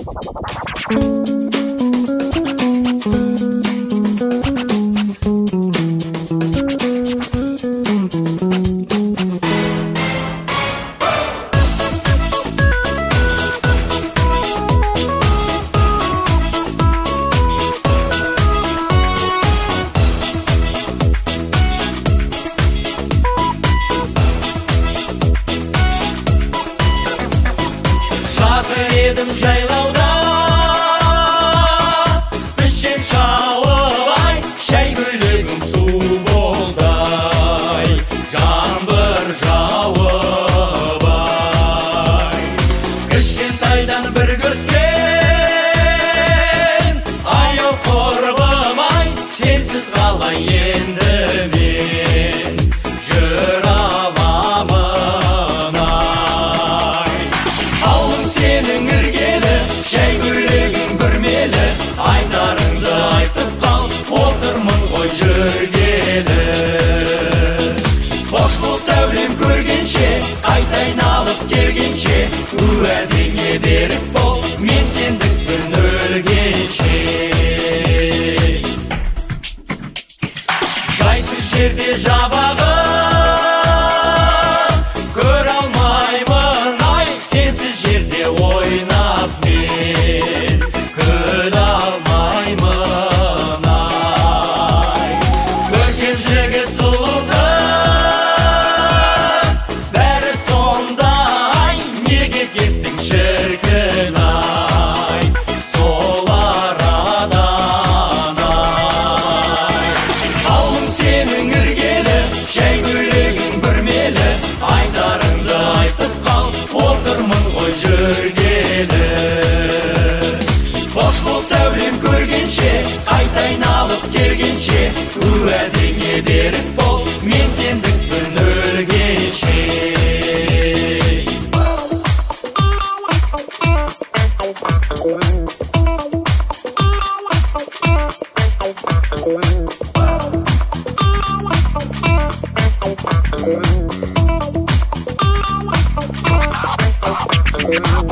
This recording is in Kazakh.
Едім жайлауда, пішен шауып ай, шай көйлегім су болдай, жаңбыр жауып ай. Кішкентайдан бір көріскен, аяу құрбым ай, сенсіз қалай енді мен жүр аламын ай. Ауылың сенің іргелі, шай көйлегің бүрмелі, айтарыңды айтып қал, отырмын ғой жүргелі. Қош бол сәулем көргенше, қайта айналып келгенше, уәдеңе берік бол, мен сендікпін өлгенше. Жайсыз жерде жабағы көре алмаймын ай, сенсіз жерде ойнап мен күле алмаймын ай. Көркем жігіт сұлу қыз, бәрі сондай, неге кеттің шіркін ай, сол арадан ай. Ауылың сенің іргелі, шай көйлегің бүрмелі, айтарыңды айтып қал, отырмын ғой жүргелі. Қош бол сәулем көргенше, қайта айналып келгенше, уәдеңе берік бол, мен сендікпін өлгенше. Yeah.